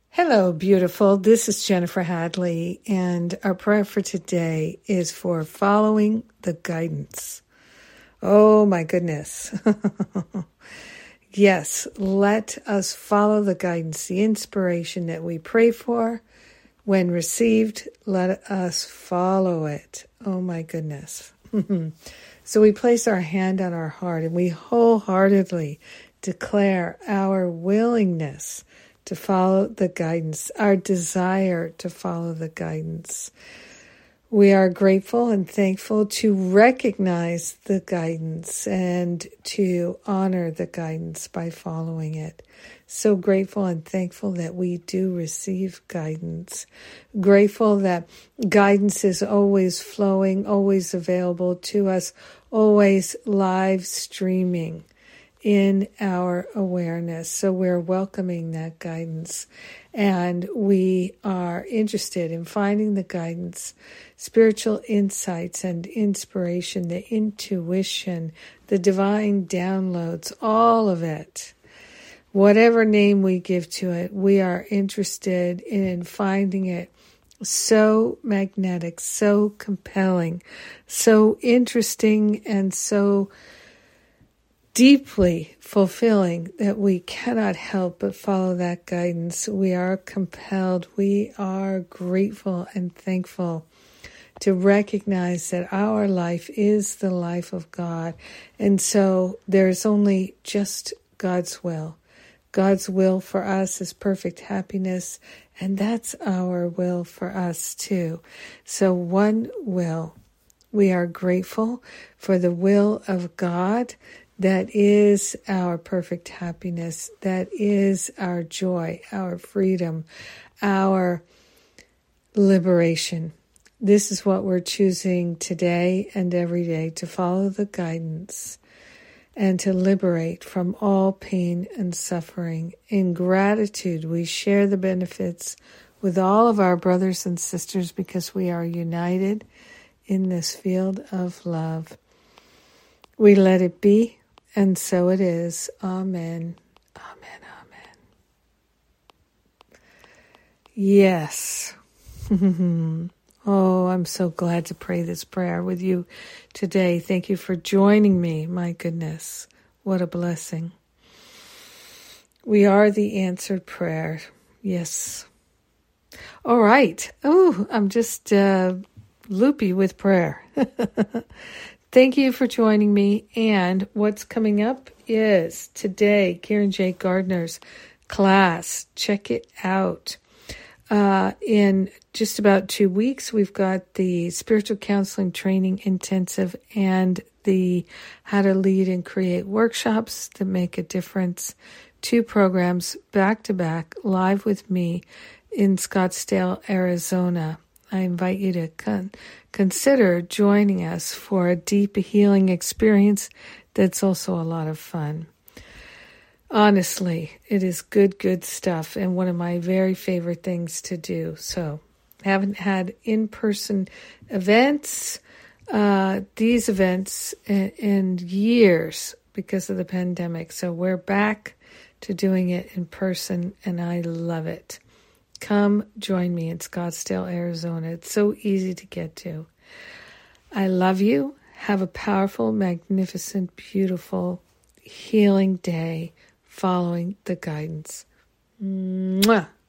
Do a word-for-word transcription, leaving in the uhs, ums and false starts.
Hello, beautiful. This is Jennifer Hadley, and our prayer for today is for following the guidance. Oh, my goodness. Yes, let us follow the guidance, the inspiration that we pray for. When received, let us follow it. Oh, my goodness. So we place our hand on our heart, and we wholeheartedly declare our willingness to follow the guidance, our desire to follow the guidance. We are grateful and thankful to recognize the guidance and to honor the guidance by following it. So grateful and thankful that we do receive guidance. Grateful that guidance is always flowing, always available to us, always live streaming in our awareness. So we're welcoming that guidance, and we are interested in finding the guidance, spiritual insights and inspiration, the intuition, the divine downloads, all of it. Whatever name we give to it, we are interested in finding it so magnetic, so compelling, so interesting, and so deeply fulfilling that we cannot help but follow that guidance. We are compelled, we are grateful and thankful to recognize that our life is the life of God. And so there's only just God's will. God's will for us is perfect happiness, and that's our will for us too. So one will. We are grateful for the will of God. That is our perfect happiness. That is our joy, our freedom, our liberation. This is what we're choosing today and every day, to follow the guidance and to liberate from all pain and suffering. In gratitude, we share the benefits with all of our brothers and sisters because we are united in this field of love. We let it be. And so it is. Amen. Amen. Amen. Yes. Oh, I'm so glad to pray this prayer with you today. Thank you for joining me. My goodness. What a blessing. We are the answered prayer. Yes. All right. Oh, I'm just uh, loopy with prayer. Thank you for joining me. And what's coming up is today, Karen J. Gardner's class. Check it out. Uh, in just about two weeks, we've got the Spiritual Counseling Training Intensive and the How to Lead and Create workshops that make a difference. Two programs back to back, live with me in Scottsdale, Arizona. I invite you to con- consider joining us for a deep healing experience that's also a lot of fun. Honestly, it is good, good stuff and one of my very favorite things to do. So, haven't had in-person events, uh, these events in, in years because of the pandemic. So we're back to doing it in person, and I love it. Come join me in Scottsdale, Arizona. It's so easy to get to. I love you. Have a powerful, magnificent, beautiful, healing day following the guidance. Mwah.